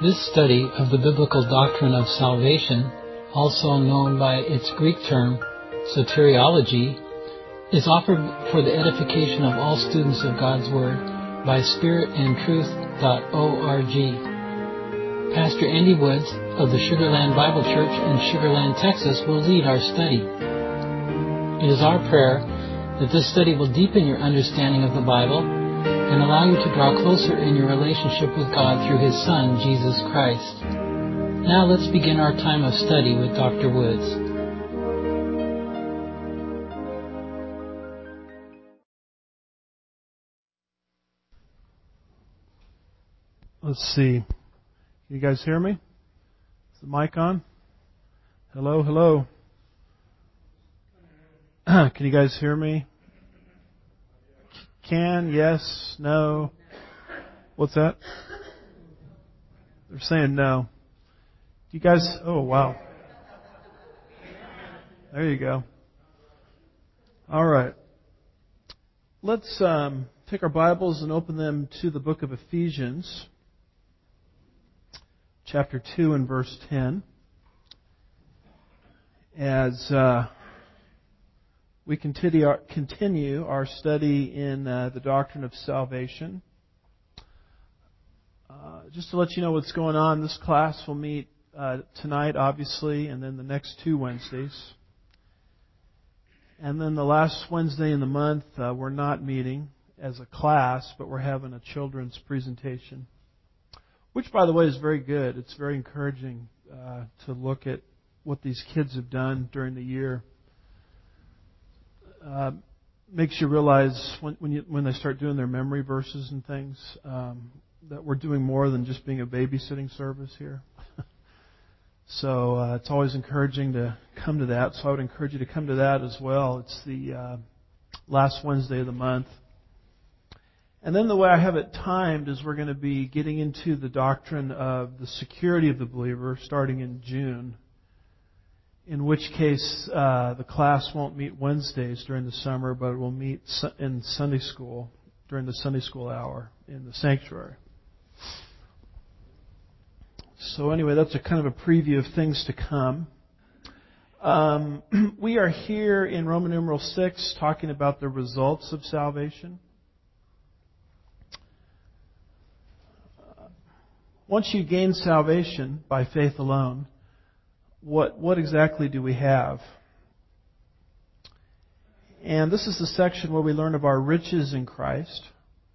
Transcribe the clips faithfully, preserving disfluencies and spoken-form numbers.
This study of the biblical doctrine of salvation, also known by its Greek term, soteriology, is offered for the edification of all students of God's Word by spirit and truth dot org. Pastor Andy Woods of the Sugar Land Bible Church in Sugar Land, Texas will lead our study. It is our prayer that this study will deepen your understanding of the Bible and allow you to draw closer in your relationship with God through His Son, Jesus Christ. Now let's begin our time of study with Doctor Woods. Let's see. Can you guys hear me? Is the mic on? Hello, hello. Can you guys hear me? Can, yes, no. What's that? They're saying no. Do you guys, oh wow. There you go. All right. Let's um, take our Bibles and open them to the book of Ephesians, chapter two and verse ten. As uh, we continue our, continue our study in uh, the doctrine of salvation. Uh, just to let you know what's going on, this class will meet uh, tonight, obviously, and then the next two Wednesdays. And then the last Wednesday in the month, uh, we're not meeting as a class, but we're having a children's presentation. Which, by the way, is very good. It's very encouraging uh, to look at what these kids have done during the year. Uh, makes you realize when when, you, when they start doing their memory verses and things um, that we're doing more than just being a babysitting service here. So uh, it's always encouraging to come to that. So I would encourage you to come to that as well. It's the uh, last Wednesday of the month. And then the way I have it timed is we're going to be getting into the doctrine of the security of the believer starting in June. In which case, uh, the class won't meet Wednesdays during the summer, but it will meet in Sunday school during the Sunday school hour in the sanctuary. So anyway, that's a kind of a preview of things to come. Um, we are here in Roman numeral six talking about the results of salvation. Once you gain salvation by faith alone, What what exactly do we have? And this is the section where we learn of our riches in Christ.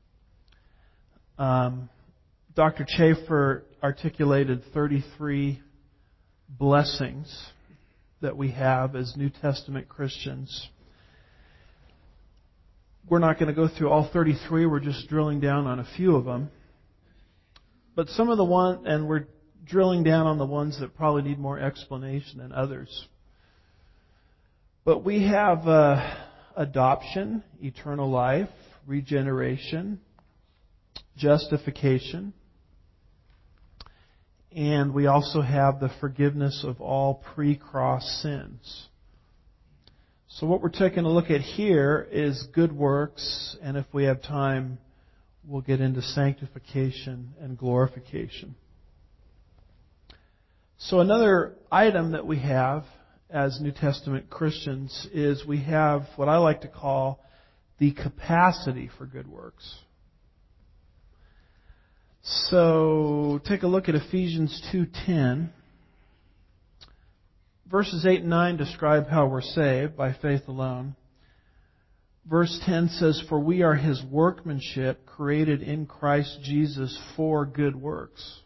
Um, Doctor Chafer articulated thirty-three blessings that we have as New Testament Christians. We're not going to go through all thirty-three. We're just drilling down on a few of them. But some of the one, and we're drilling down on the ones that probably need more explanation than others. But we have uh, adoption, eternal life, regeneration, justification, and we also have the forgiveness of all pre-cross sins. So what we're taking a look at here is good works, and if we have time, we'll get into sanctification and glorification. So another item that we have as New Testament Christians is we have what I like to call the capacity for good works. So take a look at Ephesians two ten. Verses eight and nine describe how we're saved by faith alone. Verse ten says, "For we are His workmanship, created in Christ Jesus for good works,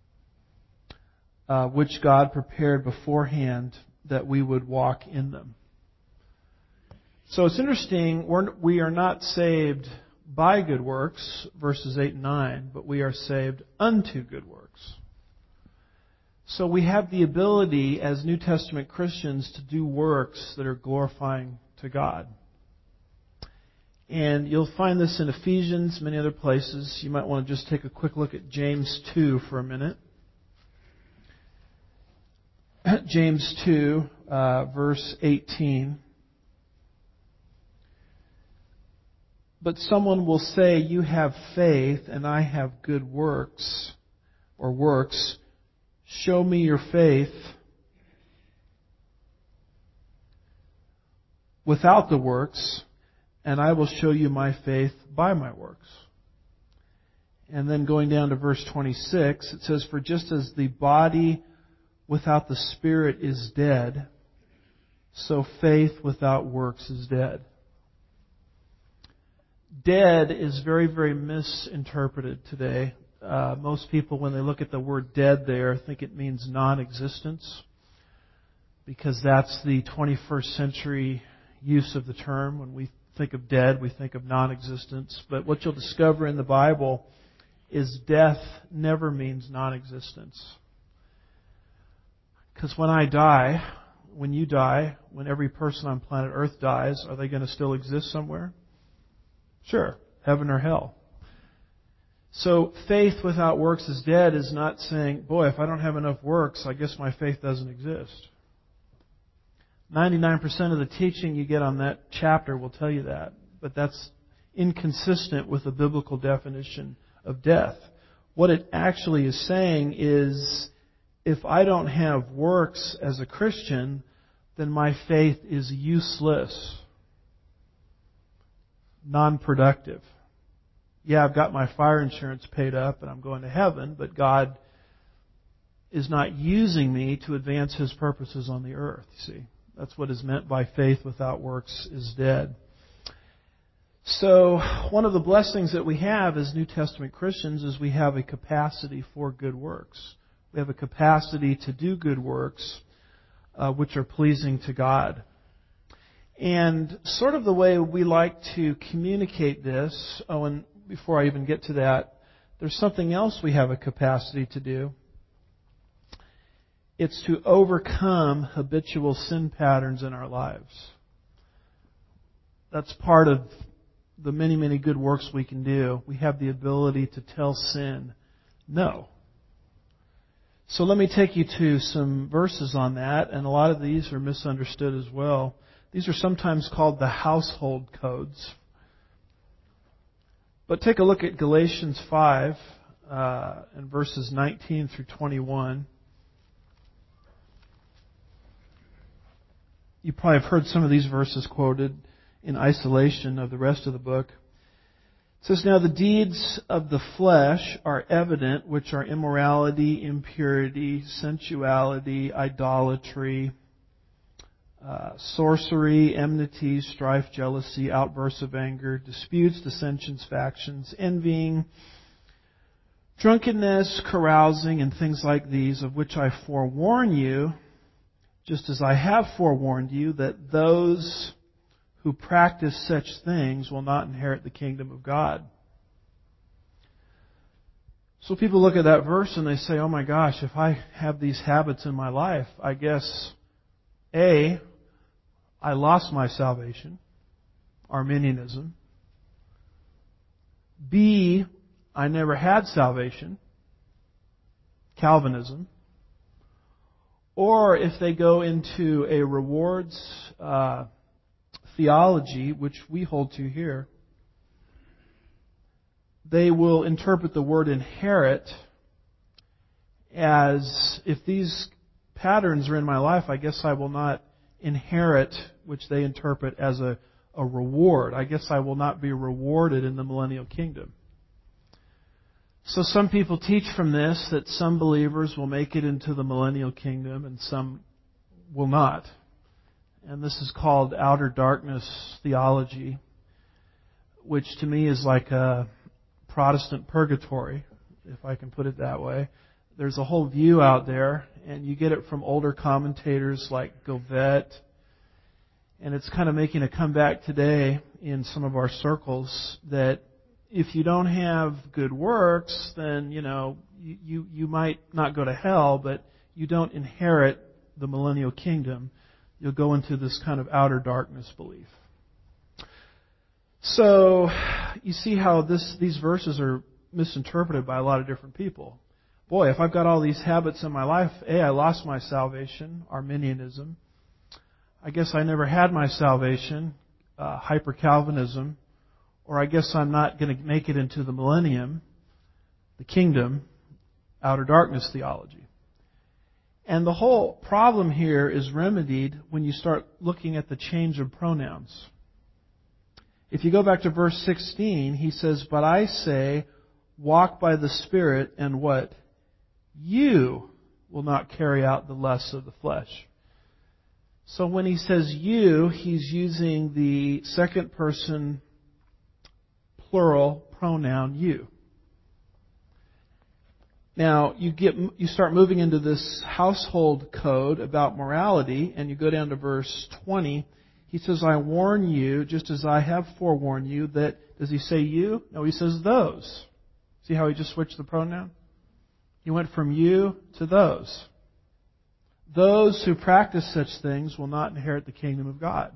Uh, which God prepared beforehand that we would walk in them." So it's interesting, we're, we are not saved by good works, verses eight and nine, but we are saved unto good works. So we have the ability as New Testament Christians to do works that are glorifying to God. And you'll find this in Ephesians, many other places. You might want to just take a quick look at James two for a minute. James two, uh, verse eighteen. "But someone will say, 'You have faith, and I have good works. or works. Show me your faith without the works, and I will show you my faith by my works. And then going down to verse twenty-six, it says, for just as the body without the spirit is dead, so faith without works is dead. Dead is very, very misinterpreted today. Uh, most people, when they look at the word dead there, think it means non-existence, because that's the twenty-first century use of the term. When we think of dead, we think of non-existence. But what you'll discover in the Bible is death never means non-existence. Because when I die, when you die, when every person on planet Earth dies, are they going to still exist somewhere? Sure, heaven or hell. So faith without works is dead is not saying, boy, if I don't have enough works, I guess my faith doesn't exist. ninety-nine percent of the teaching you get on that chapter will tell you that. But that's inconsistent with the biblical definition of death. What it actually is saying is, if I don't have works as a Christian, then my faith is useless, non-productive. Yeah, I've got my fire insurance paid up and I'm going to heaven, but God is not using me to advance His purposes on the earth, you see. That's what is meant by faith without works is dead. So, one of the blessings that we have as New Testament Christians is we have a capacity for good works. We have a capacity to do good works, uh, which are pleasing to God. And sort of the way we like to communicate this, oh, and before I even get to that, there's something else we have a capacity to do. It's to overcome habitual sin patterns in our lives. That's part of the many, many good works we can do. We have the ability to tell sin no. So let me take you to some verses on that, and a lot of these are misunderstood as well. These are sometimes called the household codes. But take a look at Galatians five uh, and verses nineteen through twenty-one. You probably have heard some of these verses quoted in isolation of the rest of the book. It says, now the deeds of the flesh are evident, which are immorality, impurity, sensuality, idolatry, uh, sorcery, enmity, strife, jealousy, outbursts of anger, disputes, dissensions, factions, envying, drunkenness, carousing, and things like these, of which I forewarn you, just as I have forewarned you, that those who practice such things will not inherit the kingdom of God. So people look at that verse and they say, oh my gosh, if I have these habits in my life, I guess, A, I lost my salvation, Arminianism. B, I never had salvation, Calvinism. Or if they go into a rewards uh, theology, which we hold to here, they will interpret the word inherit as, if these patterns are in my life, I guess I will not inherit, which they interpret as a, a reward. I guess I will not be rewarded in the millennial kingdom. So some people teach from this that some believers will make it into the millennial kingdom and some will not. And this is called outer darkness theology, which to me is like a Protestant purgatory, if I can put it that way. There's a whole view out there, and you get it from older commentators like Govet, and it's kind of making a comeback today in some of our circles that if you don't have good works, then, you know, you, you, you might not go to hell, but you don't inherit the millennial kingdom. You'll go into this kind of outer darkness belief. So, you see how this these verses are misinterpreted by a lot of different people. Boy, if I've got all these habits in my life, A, I lost my salvation, Arminianism. I guess I never had my salvation, uh, Hyper-Calvinism. Or I guess I'm not going to make it into the millennium, the kingdom, outer darkness theology. And the whole problem here is remedied when you start looking at the change of pronouns. If you go back to verse sixteen, he says, "But I say, walk by the Spirit, and what? You will not carry out the lusts of the flesh." So when he says you, he's using the second person plural pronoun you. Now, you get you start moving into this household code about morality, and you go down to verse twenty. He says, "I warn you, just as I have forewarned you," that, does he say you? No, he says those. See how he just switched the pronoun? He went from you to those. Those who practice such things will not inherit the kingdom of God.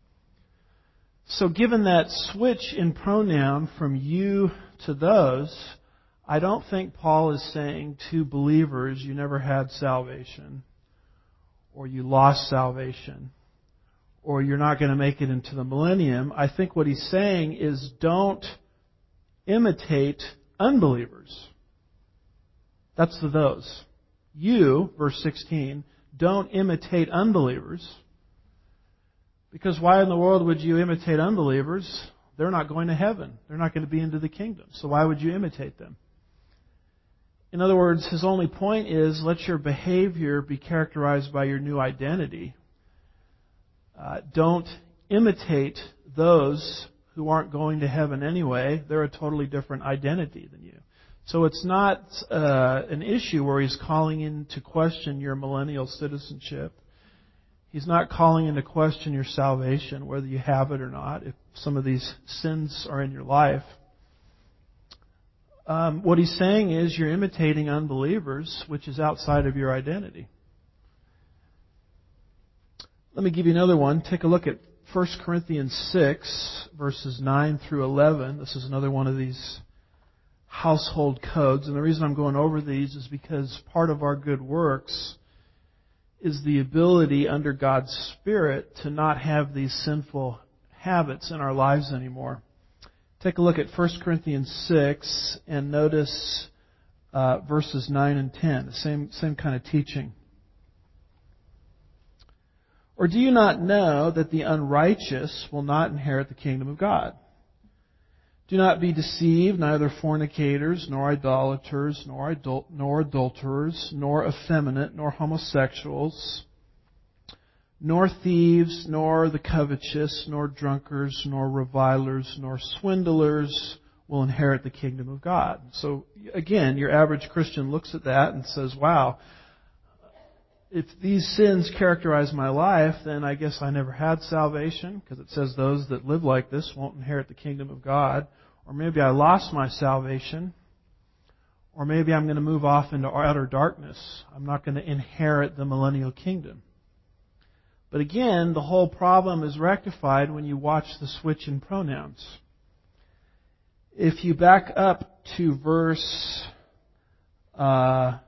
So given that switch in pronoun from you to those, I don't think Paul is saying to believers, you never had salvation, or you lost salvation, or you're not going to make it into the millennium. I think what he's saying is don't imitate unbelievers. That's the those. You, verse sixteen, don't imitate unbelievers. Because why in the world would you imitate unbelievers? They're not going to heaven. They're not going to be into the kingdom. So why would you imitate them? In other words, his only point is let your behavior be characterized by your new identity. Uh, don't imitate those who aren't going to heaven anyway. They're a totally different identity than you. So it's not uh, an issue where he's calling into question your millennial citizenship. He's not calling into question your salvation, whether you have it or not, if some of these sins are in your life. Um, what he's saying is you're imitating unbelievers, which is outside of your identity. Let me give you another one. Take a look at First Corinthians six, verses nine through eleven. This is another one of these household codes. And the reason I'm going over these is because part of our good works is the ability under God's Spirit to not have these sinful habits in our lives anymore. Take a look at First Corinthians six and notice uh, verses nine and ten. The same, same kind of teaching. "Or do you not know that the unrighteous will not inherit the kingdom of God? Do not be deceived, neither fornicators, nor idolaters, nor, adul- nor adulterers, nor effeminate, nor homosexuals, nor thieves, nor the covetous, nor drunkards, nor revilers, nor swindlers will inherit the kingdom of God." So again, your average Christian looks at that and says, wow, if these sins characterize my life, then I guess I never had salvation, because it says those that live like this won't inherit the kingdom of God. Or maybe I lost my salvation. Or maybe I'm going to move off into outer darkness. I'm not going to inherit the millennial kingdom. But again, the whole problem is rectified when you watch the switch in pronouns. If you back up to verse uh,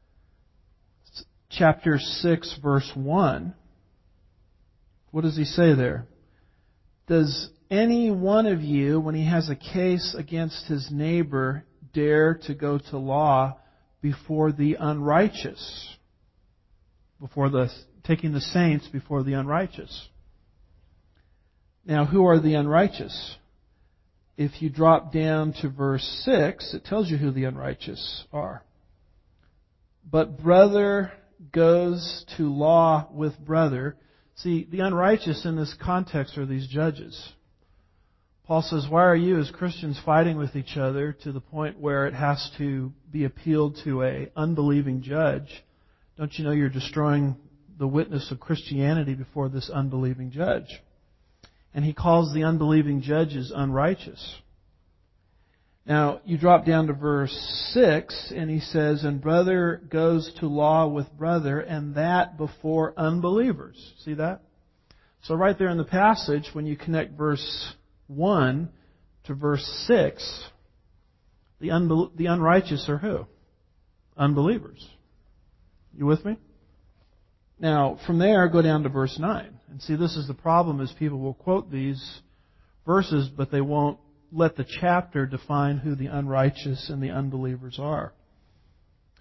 chapter six, verse one, what does he say there? Does any one of you, when he has a case against his neighbor, dare to go to law before the unrighteous? Before the taking the saints before the unrighteous. Now, who are the unrighteous? If you drop down to verse six, it tells you who the unrighteous are. "But brother goes to law with brother." See, the unrighteous in this context are these judges. Paul says, why are you as Christians fighting with each other to the point where it has to be appealed to an unbelieving judge? Don't you know you're destroying the witness of Christianity before this unbelieving judge? And he calls the unbelieving judges unrighteous. Now, you drop down to verse six, and he says, "And brother goes to law with brother, and that before unbelievers." See that? So right there in the passage, when you connect verse one to verse six, the, unbel- the unrighteous are who? Unbelievers. You with me? Now, from there, go down to verse nine. And see, this is the problem, is people will quote these verses, but they won't let the chapter define who the unrighteous and the unbelievers are.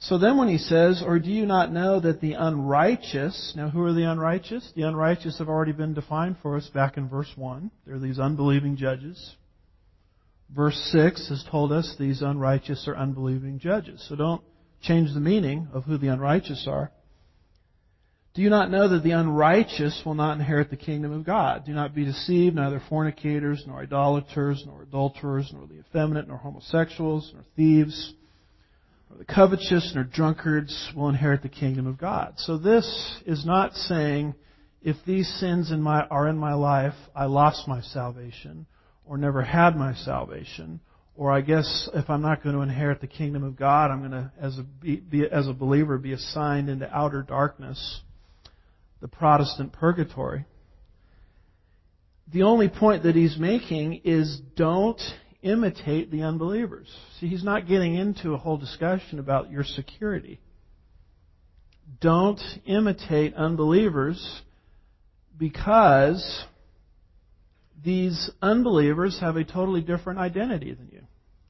So then when he says, or do you not know that the unrighteous, now who are the unrighteous? The unrighteous have already been defined for us back in verse one. They're these unbelieving judges. Verse six has told us these unrighteous are unbelieving judges. So don't change the meaning of who the unrighteous are. Do you not know that the unrighteous will not inherit the kingdom of God? Do not be deceived, neither fornicators, nor idolaters, nor adulterers, nor the effeminate, nor homosexuals, nor thieves, nor the covetous, nor drunkards will inherit the kingdom of God. So this is not saying, if these sins in my, are in my life, I lost my salvation, or never had my salvation, or I guess if I'm not going to inherit the kingdom of God, I'm going to, as a, be, be, as a believer, be assigned into outer darkness, the Protestant purgatory. The only point that he's making is don't imitate the unbelievers. See, he's not getting into a whole discussion about your security. Don't imitate unbelievers, because these unbelievers have a totally different identity than you.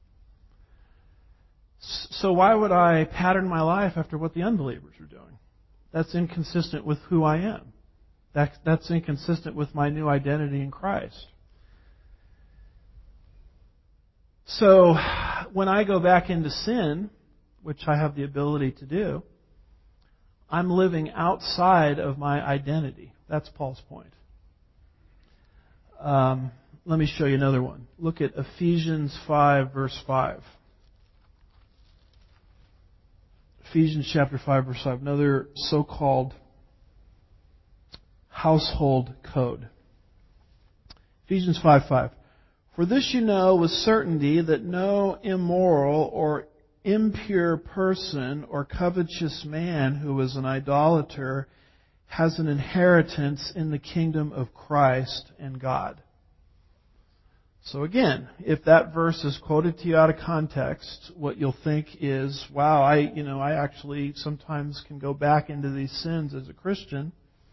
So why would I pattern my life after what the unbelievers are doing? That's inconsistent with who I am. That, that's inconsistent with my new identity in Christ. So when I go back into sin, which I have the ability to do, I'm living outside of my identity. That's Paul's point. Um, let me show you another one. Look at Ephesians five, verse five. Ephesians chapter five, verse five. Another so-called household code. Ephesians five, five. For this you know with certainty that no immoral or impure person or covetous man who is an idolater has an inheritance in the kingdom of Christ and God. So again, if that verse is quoted to you out of context, what you'll think is, wow, I, you know, I actually sometimes can go back into these sins as a Christian.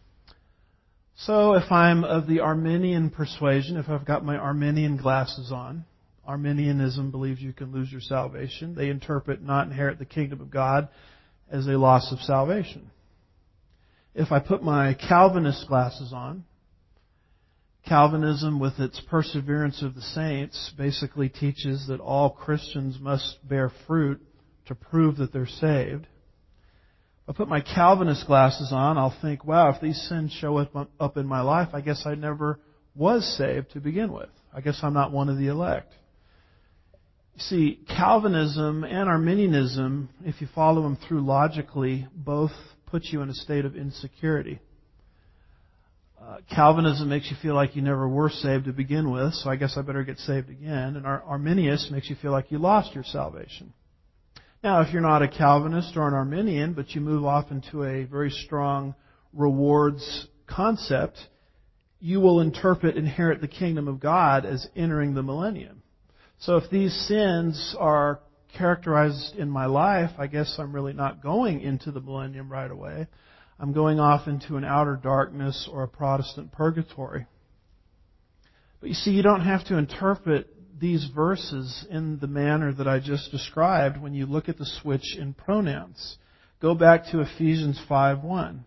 So if I'm of the Arminian persuasion, if I've got my Arminian glasses on, Arminianism believes you can lose your salvation. They interpret not inherit the kingdom of God as a loss of salvation. If I put my Calvinist glasses on, Calvinism, with its perseverance of the saints, basically teaches that all Christians must bear fruit to prove that they're saved. If I put my Calvinist glasses on, I'll think, wow, if these sins show up, up in my life, I guess I never was saved to begin with. I guess I'm not one of the elect. You see, Calvinism and Arminianism, if you follow them through logically, both put you in a state of insecurity. Uh, Calvinism makes you feel like you never were saved to begin with, so I guess I better get saved again. And Ar- Arminius makes you feel like you lost your salvation. Now, if you're not a Calvinist or an Arminian, but you move off into a very strong rewards concept, you will interpret inherit the kingdom of God as entering the millennium. So if these sins are characterized in my life, I guess I'm really not going into the millennium right away. I'm going off into an outer darkness or a Protestant purgatory. But you see, you don't have to interpret these verses in the manner that I just described when you look at the switch in pronouns. Go back to Ephesians five one.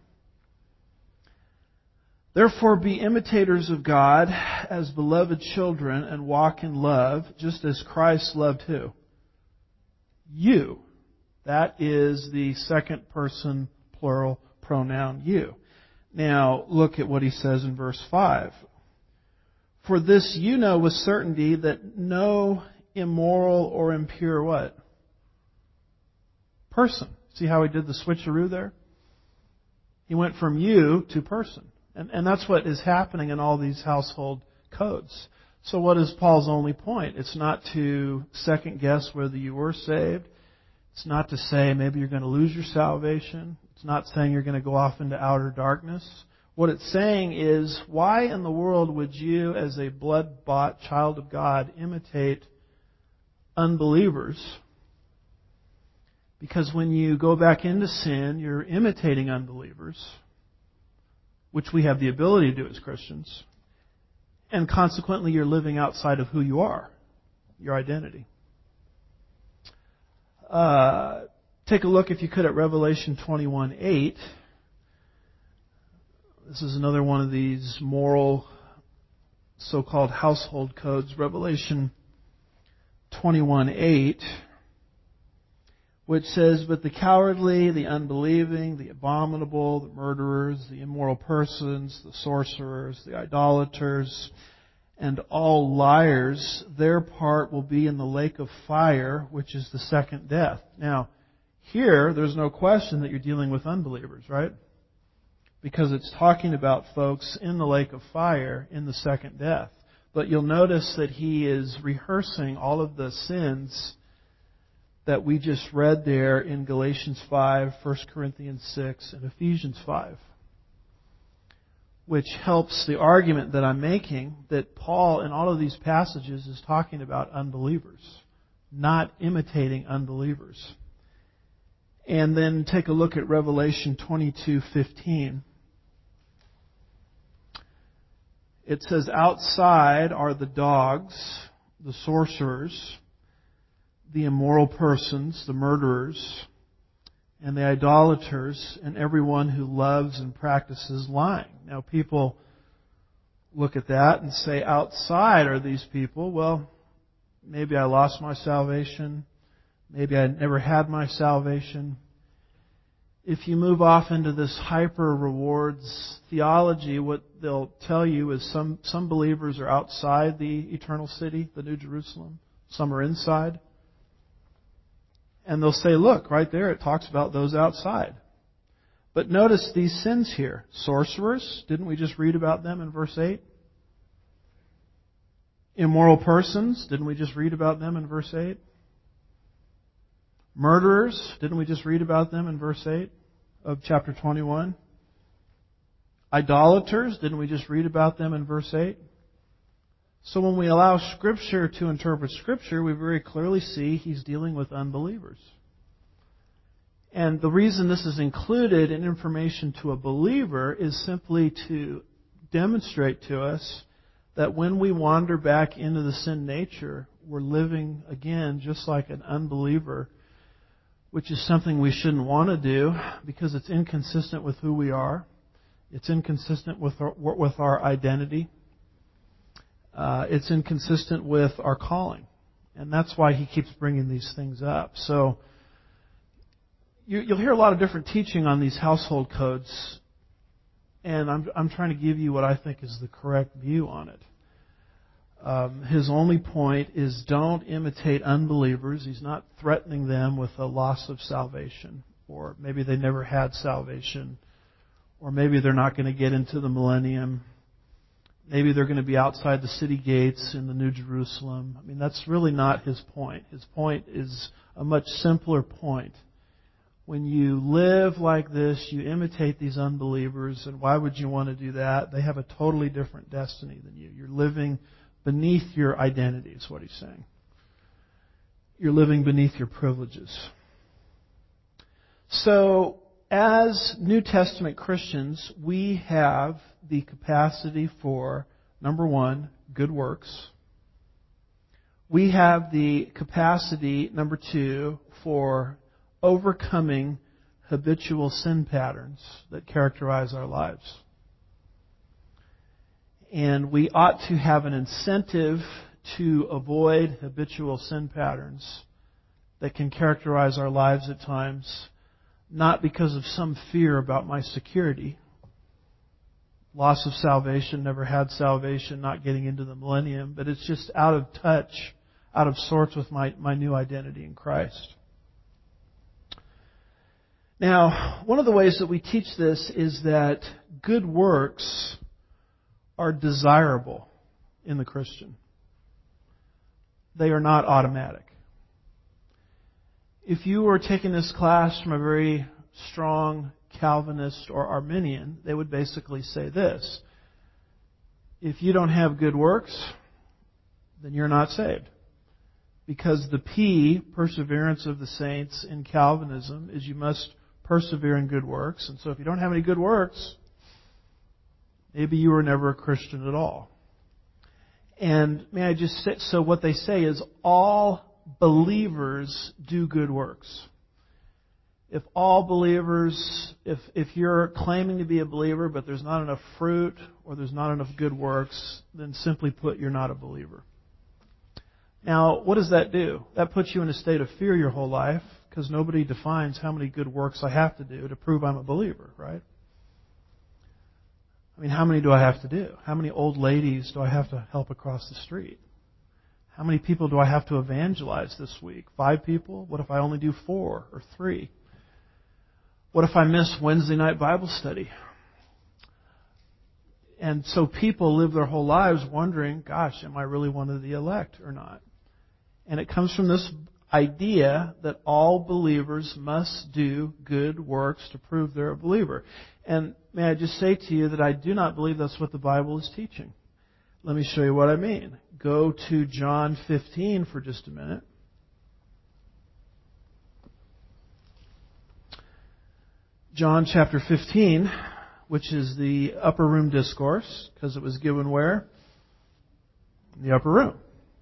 Therefore be imitators of God as beloved children and walk in love, just as Christ loved who? You. That is the second person plural pronoun you. Now, look at what he says in verse five. For this you know with certainty that no immoral or impure what? Person. See how he did the switcheroo there? He went from you to person. And, and that's what is happening in all these household codes. So what is Paul's only point? It's not to second guess whether you were saved. It's not to say maybe you're going to lose your salvation. It's not saying you're going to go off into outer darkness. What it's saying is, why in the world would you, as a blood-bought child of God, imitate unbelievers? Because when you go back into sin, you're imitating unbelievers, which we have the ability to do as Christians. And consequently, you're living outside of who you are, your identity. Uh, Take a look, if you could, at Revelation twenty-one eight. This is another one of these moral, so-called household codes. Revelation twenty-one eight, which says, "But the cowardly, the unbelieving, the abominable, the murderers, the immoral persons, the sorcerers, the idolaters, and all liars, their part will be in the lake of fire, which is the second death." Now, here, there's no question that you're dealing with unbelievers, right? Because it's talking about folks in the lake of fire in the second death. But you'll notice that he is rehearsing all of the sins that we just read there in Galatians five, First Corinthians six, and Ephesians five. Which helps the argument that I'm making that Paul, in all of these passages, is talking about unbelievers, not imitating unbelievers. And then take a look at Revelation twenty-two fifteen. It says, "Outside are the dogs, the sorcerers, the immoral persons, the murderers, and the idolaters, and everyone who loves and practices lying." Now, people look at that and say, outside are these people. Well, maybe I lost my salvation. Maybe I never had my salvation. If you move off into this hyper rewards theology, what they'll tell you is some, some believers are outside the eternal city, the New Jerusalem. Some are inside. And they'll say, look, right there it talks about those outside. But notice these sins here. Sorcerers, didn't we just read about them in verse eight? Immoral persons, didn't we just read about them in verse eight? Murderers, didn't we just read about them in verse eight of chapter twenty-one? Idolaters, didn't we just read about them in verse eight? So when we allow Scripture to interpret Scripture, we very clearly see he's dealing with unbelievers. And the reason this is included in information to a believer is simply to demonstrate to us that when we wander back into the sin nature, we're living again just like an unbeliever, which is something we shouldn't want to do because it's inconsistent with who we are. It's inconsistent with our, with our identity. Uh, it's inconsistent with our calling. And that's why he keeps bringing these things up. So you, you'll hear a lot of different teaching on these household codes. And I'm, I'm trying to give you what I think is the correct view on it. Um, his only point is don't imitate unbelievers. He's not threatening them with a loss of salvation. Or maybe they never had salvation. Or maybe they're not going to get into the millennium. Maybe they're going to be outside the city gates in the New Jerusalem. I mean, that's really not his point. His point is a much simpler point. When you live like this, you imitate these unbelievers, and why would you want to do that? They have a totally different destiny than you. You're living beneath your identity, is what he's saying. You're living beneath your privileges. So, as New Testament Christians, we have the capacity for, number one, good works. We have the capacity, number two, for overcoming habitual sin patterns that characterize our lives. And we ought to have an incentive to avoid habitual sin patterns that can characterize our lives at times, not because of some fear about my security, loss of salvation, never had salvation, not getting into the millennium, but it's just out of touch, out of sorts with my, my new identity in Christ. Now, one of the ways that we teach this is that good works are desirable in the Christian. They are not automatic. If you were taking this class from a very strong Calvinist or Arminian, they would basically say this: if you don't have good works, then you're not saved. Because the P, perseverance of the saints in Calvinism, is you must persevere in good works. And so if you don't have any good works, maybe you were never a Christian at all. And may I just say, so what they say is all believers do good works. If all believers, if, if you're claiming to be a believer, but there's not enough fruit or there's not enough good works, then simply put, you're not a believer. Now, what does that do? That puts you in a state of fear your whole life, because nobody defines how many good works I have to do to prove I'm a believer, right? I mean, how many do I have to do? How many old ladies do I have to help across the street? How many people do I have to evangelize this week? Five people? What if I only do four or three? What if I miss Wednesday night Bible study? And so people live their whole lives wondering, gosh, am I really one of the elect or not? And it comes from this idea that all believers must do good works to prove they're a believer. And may I just say to you that I do not believe that's what the Bible is teaching. Let me show you what I mean. Go to John fifteen for just a minute. John chapter fifteen, which is the upper room discourse, because it was given where? In the upper room.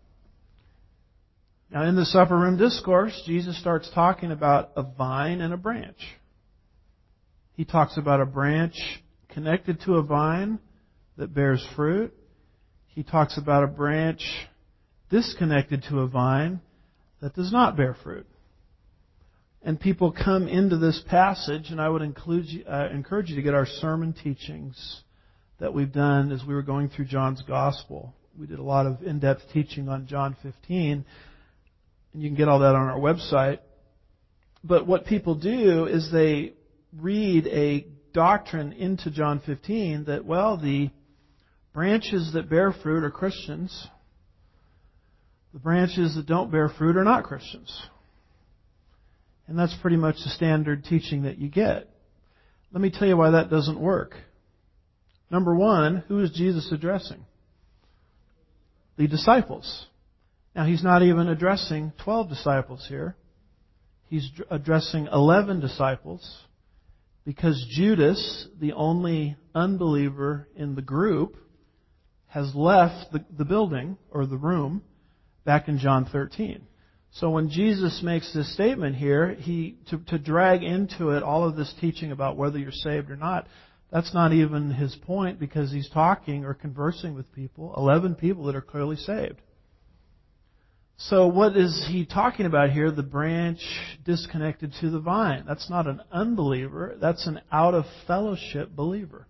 Now, in this upper room discourse, Jesus starts talking about a vine and a branch. He talks about a branch connected to a vine that bears fruit. He talks about a branch disconnected to a vine that does not bear fruit. And people come into this passage, and I would include you, uh, encourage you to get our sermon teachings that we've done as we were going through John's Gospel. We did a lot of in-depth teaching on John fifteen, and you can get all that on our website. But what people do is they read a doctrine into John fifteen that, well, the branches that bear fruit are Christians. The branches that don't bear fruit are not Christians. And that's pretty much the standard teaching that you get. Let me tell you why that doesn't work. Number one, who is Jesus addressing? The disciples. Now, He's not even addressing twelve disciples here. He's addressing eleven disciples, because Judas, the only unbeliever in the group, has left the, the building or the room back in John thirteen. So when Jesus makes this statement here, he to, to drag into it all of this teaching about whether you're saved or not, that's not even his point, because he's talking or conversing with people, eleven people that are clearly saved. So what is he talking about here? The branch disconnected to the vine. That's not an unbeliever. That's an out-of-fellowship believer.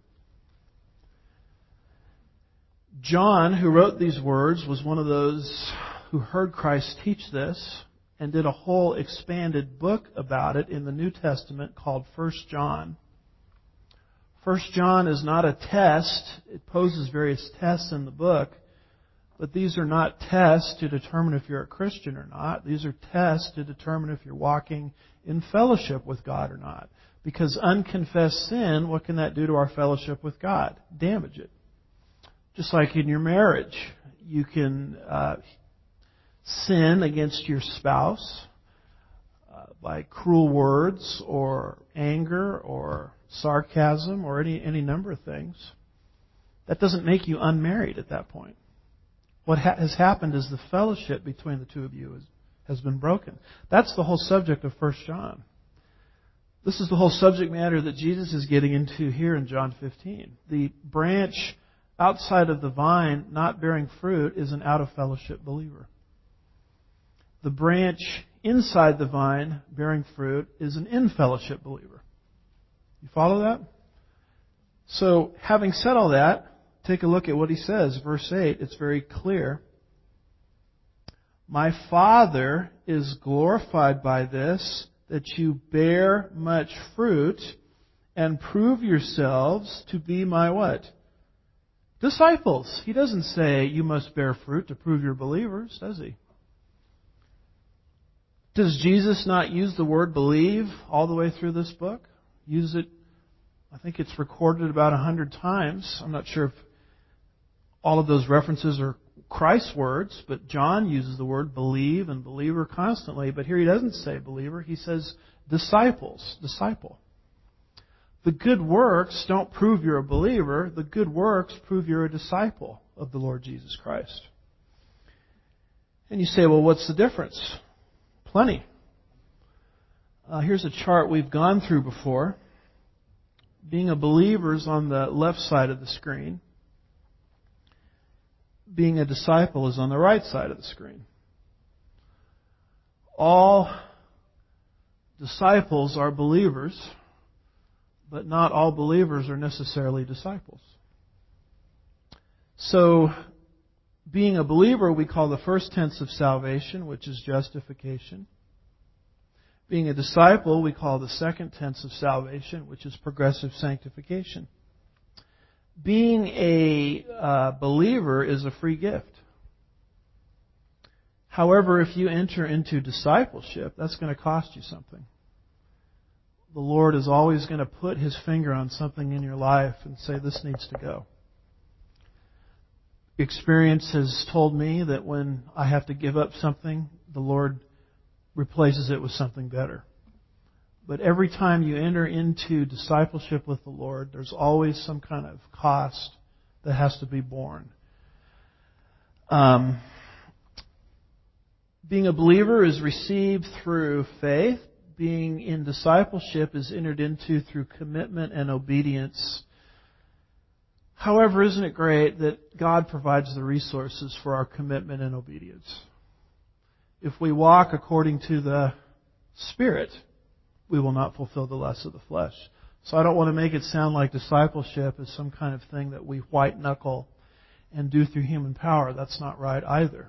John, who wrote these words, was one of those who heard Christ teach this and did a whole expanded book about it in the New Testament called First John. First John is not a test. It poses various tests in the book. But these are not tests to determine if you're a Christian or not. These are tests to determine if you're walking in fellowship with God or not. Because unconfessed sin, what can that do to our fellowship with God? Damage it. Just like in your marriage, you can uh, sin against your spouse uh, by cruel words or anger or sarcasm or any, any number of things. That doesn't make you unmarried at that point. What ha- has happened is the fellowship between the two of you is, has been broken. That's the whole subject of First John. This is the whole subject matter that Jesus is getting into here in John fifteen. The branch outside of the vine not bearing fruit is an out-of-fellowship believer. The branch inside the vine bearing fruit is an in-fellowship believer. You follow that? So, having said all that, take a look at what he says. Verse eight, it's very clear. My Father is glorified by this, that you bear much fruit and prove yourselves to be my what? Disciples. He doesn't say you must bear fruit to prove you're believers, does he? Does Jesus not use the word believe all the way through this book? Use it, I think it's recorded about a hundred times. I'm not sure if all of those references are Christ's words, but John uses the word believe and believer constantly. But here he doesn't say believer, he says disciples, disciple. The good works don't prove you're a believer. The good works prove you're a disciple of the Lord Jesus Christ. And you say, well, what's the difference? Plenty. Uh, here's a chart we've gone through before. Being a believer is on the left side of the screen. Being a disciple is on the right side of the screen. All disciples are believers, but not all believers are necessarily disciples. So, being a believer we call the first tense of salvation, which is justification. Being a disciple we call the second tense of salvation, which is progressive sanctification. Being a uh, believer is a free gift. However, if you enter into discipleship, that's going to cost you something. The Lord is always going to put His finger on something in your life and say, this needs to go. Experience has told me that when I have to give up something, the Lord replaces it with something better. But every time you enter into discipleship with the Lord, there's always some kind of cost that has to be borne. Um, being a believer is received through faith. Being in discipleship is entered into through commitment and obedience. However, isn't it great that God provides the resources for our commitment and obedience? If we walk according to the Spirit, we will not fulfill the lusts of the flesh. So I don't want to make it sound like discipleship is some kind of thing that we white knuckle and do through human power. That's not right either.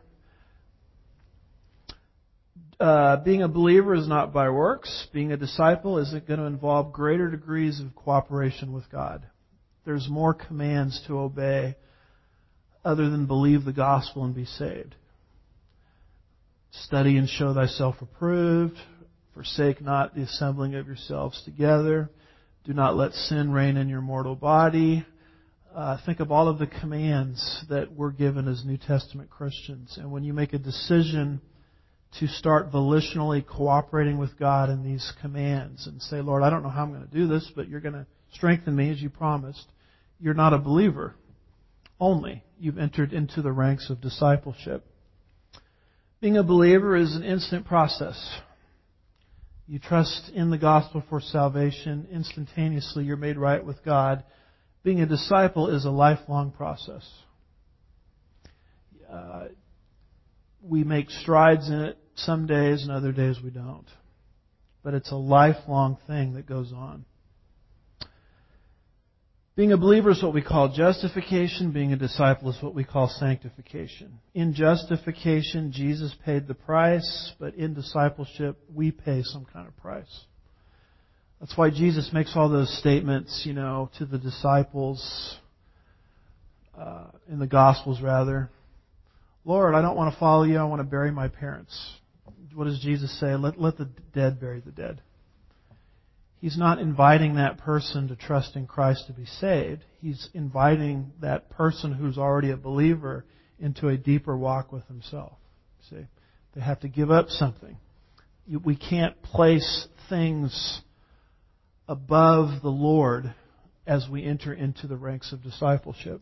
Uh, being a believer is not by works. Being a disciple is going to involve greater degrees of cooperation with God. There's more commands to obey other than believe the gospel and be saved. Study and show thyself approved. Forsake not the assembling of yourselves together. Do not let sin reign in your mortal body. Uh, think of all of the commands that we're given as New Testament Christians. And when you make a decision to start volitionally cooperating with God in these commands and say, Lord, I don't know how I'm going to do this, but you're going to strengthen me as you promised, you're not a believer only. You've entered into the ranks of discipleship. Being a believer is an instant process. You trust in the gospel for salvation. Instantaneously, you're made right with God. Being a disciple is a lifelong process. Uh, we make strides in it some days, and other days we don't. But it's a lifelong thing that goes on. Being a believer is what we call justification. Being a disciple is what we call sanctification. In justification, Jesus paid the price, but in discipleship, we pay some kind of price. That's why Jesus makes all those statements, you know, to the disciples, uh, in the Gospels rather. Lord, I don't want to follow you. I want to bury my parents. What does Jesus say? Let, let the dead bury the dead. He's not inviting that person to trust in Christ to be saved. He's inviting that person who's already a believer into a deeper walk with himself. See, they have to give up something. We can't place things above the Lord as we enter into the ranks of discipleship.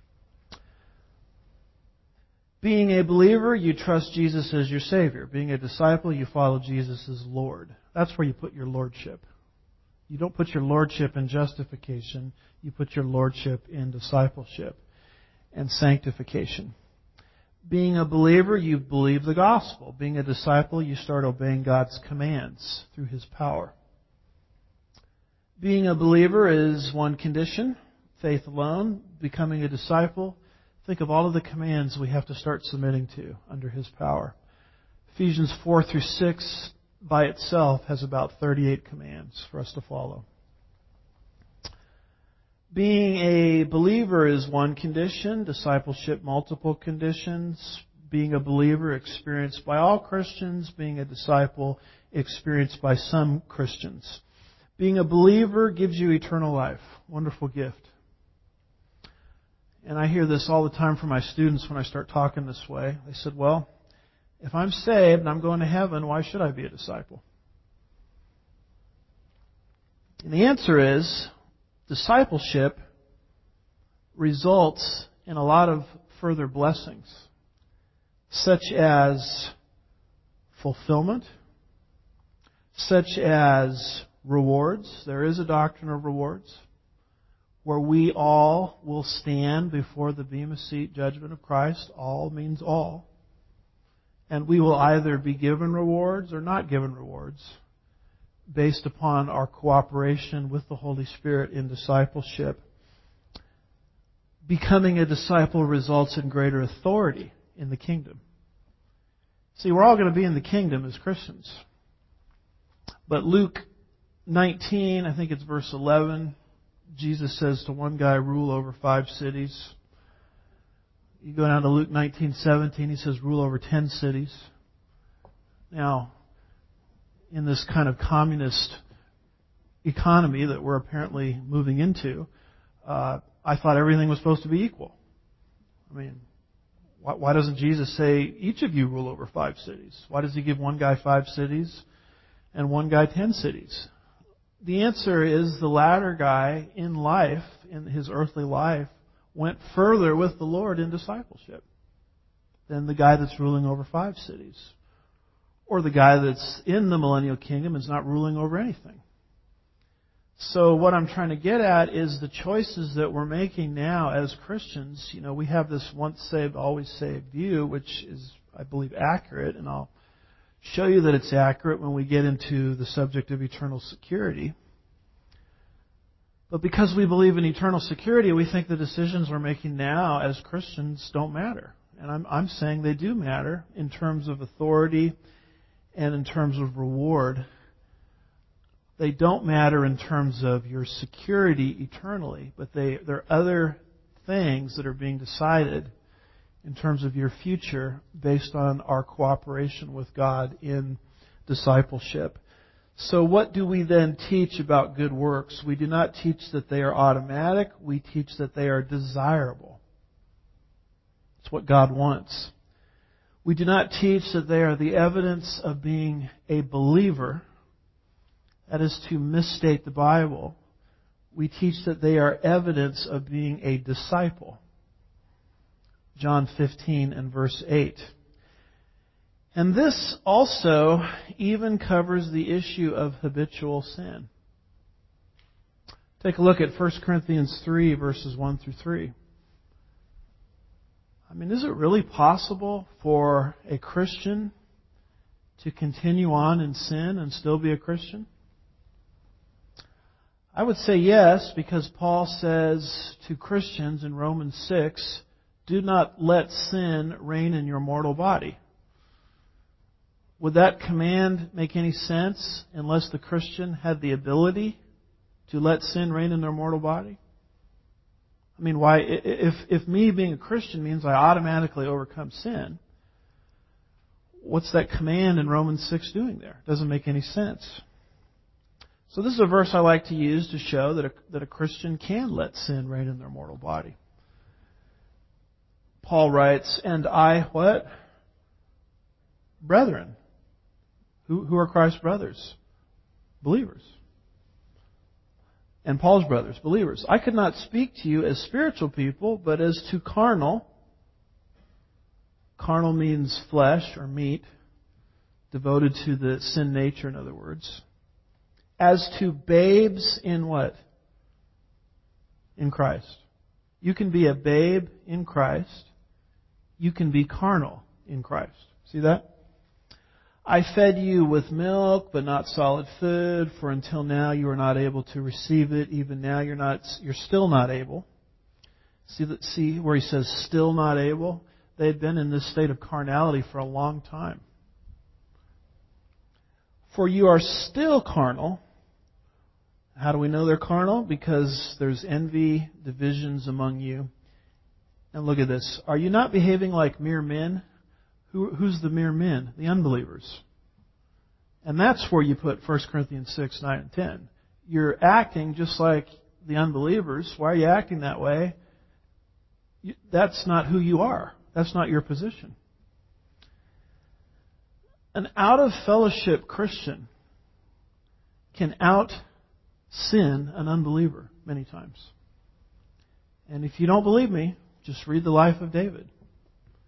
Being a believer, you trust Jesus as your Savior. Being a disciple, you follow Jesus as Lord. That's where you put your lordship. You don't put your lordship in justification. You put your lordship in discipleship and sanctification. Being a believer, you believe the gospel. Being a disciple, you start obeying God's commands through His power. Being a believer is one condition, faith alone. Becoming a disciple, think of all of the commands we have to start submitting to under His power. Ephesians four through six by itself has about thirty-eight commands for us to follow. Being a believer is one condition, discipleship multiple conditions. Being a believer experienced by all Christians, being a disciple experienced by some Christians. Being a believer gives you eternal life. Wonderful gift. And I hear this all the time from my students when I start talking this way. They said, well, if I'm saved and I'm going to heaven, why should I be a disciple? And the answer is, discipleship results in a lot of further blessings, such as fulfillment, such as rewards. There is a doctrine of rewards where we all will stand before the Bema Seat judgment of Christ. All means all. And we will either be given rewards or not given rewards based upon our cooperation with the Holy Spirit in discipleship. Becoming a disciple results in greater authority in the kingdom. See, we're all going to be in the kingdom as Christians. But Luke nineteen, I think it's verse eleven, Jesus says to one guy, rule over five cities. You go down to Luke nineteen seventeen, he says, rule over ten cities. Now, in this kind of communist economy that we're apparently moving into, uh, I thought everything was supposed to be equal. I mean, why, why doesn't Jesus say, each of you rule over five cities? Why does He give one guy five cities and one guy ten cities? The answer is the latter guy in life, in his earthly life, went further with the Lord in discipleship than the guy that's ruling over five cities. Or the guy that's in the millennial kingdom is not ruling over anything. So what I'm trying to get at is the choices that we're making now as Christians. You know, we have this once saved, always saved view, which is, I believe, accurate, and I'll show you that it's accurate when we get into the subject of eternal security. But because we believe in eternal security, we think the decisions we're making now as Christians don't matter. And I'm, I'm saying they do matter in terms of authority and in terms of reward. They don't matter in terms of your security eternally, but they, there are other things that are being decided in terms of your future based on our cooperation with God in discipleship. So what do we then teach about good works? We do not teach that they are automatic. We teach that they are desirable. It's what God wants. We do not teach that they are the evidence of being a believer. That is to misstate the Bible. We teach that they are evidence of being a disciple. John fifteen and verse eight. And this also even covers the issue of habitual sin. Take a look at First Corinthians three, verses one through three. I mean, is it really possible for a Christian to continue on in sin and still be a Christian? I would say yes, because Paul says to Christians in Romans six, do not let sin reign in your mortal body. Would that command make any sense unless the Christian had the ability to let sin reign in their mortal body? I mean, why? If, if me being a Christian means I automatically overcome sin, what's that command in Romans six doing there? It doesn't make any sense. So this is a verse I like to use to show that a, that a Christian can let sin reign in their mortal body. Paul writes, and I, what? Brethren. Who, who are Christ's brothers? Believers. And Paul's brothers, believers. I could not speak to you as spiritual people, but as to carnal. Carnal means flesh or meat, devoted to the sin nature, in other words. As to babes in what? In Christ. You can be a babe in Christ. You can be carnal in Christ. See that? I fed you with milk, but not solid food, for until now you are not able to receive it. Even now you're not. You're still not able. See that? See where he says still not able? They had been in this state of carnality for a long time. For you are still carnal. How do we know they're carnal? Because there's envy, divisions among you. And look at this. Are you not behaving like mere men? Who, who's the mere men? The unbelievers. And that's where you put First Corinthians six, nine, and ten. You're acting just like the unbelievers. Why are you acting that way? You, that's not who you are. That's not your position. An out-of-fellowship Christian can out-sin an unbeliever many times. And if you don't believe me, just read the life of David.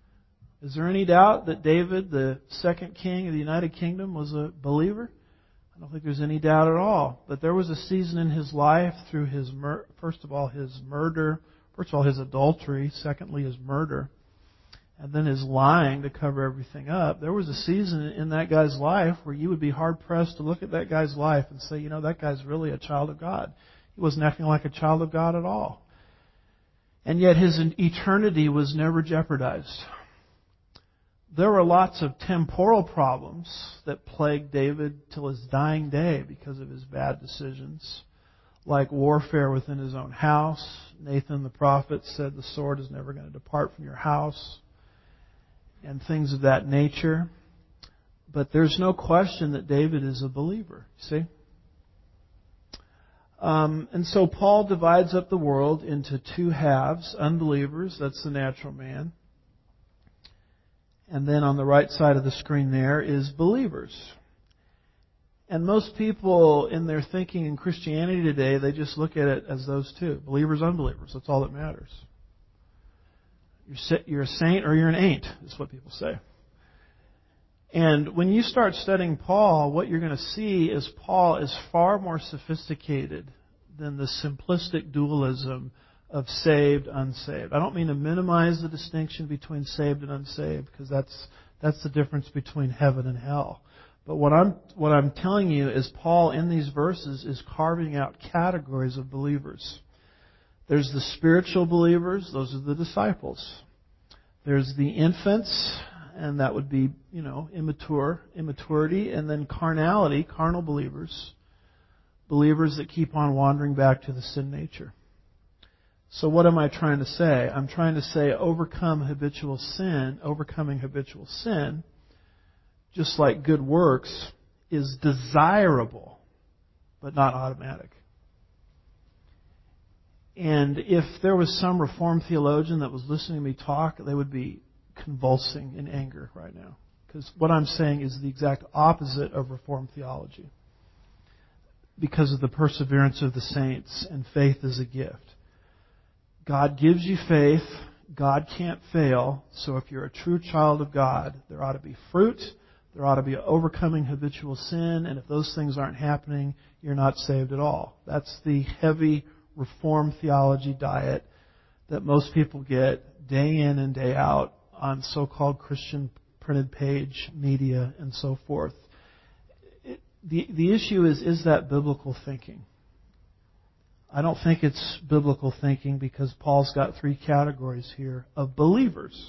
Is there any doubt that David, the second king of the United Kingdom, was a believer? I don't think there's any doubt at all. But there was a season in his life through his, mur- first of all, his murder, first of all, his adultery, secondly, his murder, and then his lying to cover everything up. There was a season in that guy's life where you would be hard-pressed to look at that guy's life and say, you know, that guy's really a child of God. He wasn't acting like a child of God at all. And yet his eternity was never jeopardized. There were lots of temporal problems that plagued David till his dying day because of his bad decisions, like warfare within his own house. Nathan the prophet said the sword is never going to depart from your house, and things of that nature. But there's no question that David is a believer, see? Um, and so Paul divides up the world into two halves. Unbelievers, that's the natural man. And then on the right side of the screen there is believers. And most people in their thinking in Christianity today, they just look at it as those two. Believers, unbelievers. That's all that matters. You're a saint or you're an ain't, is what people say. And when you start studying Paul, what you're going to see is Paul is far more sophisticated than the simplistic dualism of saved, unsaved. I don't mean to minimize the distinction between saved and unsaved, because that's that's the difference between heaven and hell. But what I'm what I'm telling you is Paul in these verses is carving out categories of believers. There's the spiritual believers, those are the disciples. There's the infants, and that would be, you know, immature, immaturity, and then carnality, carnal believers, believers that keep on wandering back to the sin nature. So what am I trying to say? I'm trying to say overcome habitual sin, overcoming habitual sin, just like good works, is desirable, but not automatic. And if there was some Reformed theologian that was listening to me talk, they would be convulsing in anger right now. Because what I'm saying is the exact opposite of Reformed theology. Because of the perseverance of the saints, and faith is a gift. God gives you faith. God can't fail. So if you're a true child of God, there ought to be fruit. There ought to be overcoming habitual sin. And if those things aren't happening, you're not saved at all. That's the heavy Reformed theology diet that most people get day in and day out on so-called Christian printed page media and so forth. It, the, the issue is, is that biblical thinking? I don't think it's biblical thinking, because Paul's got three categories here of believers.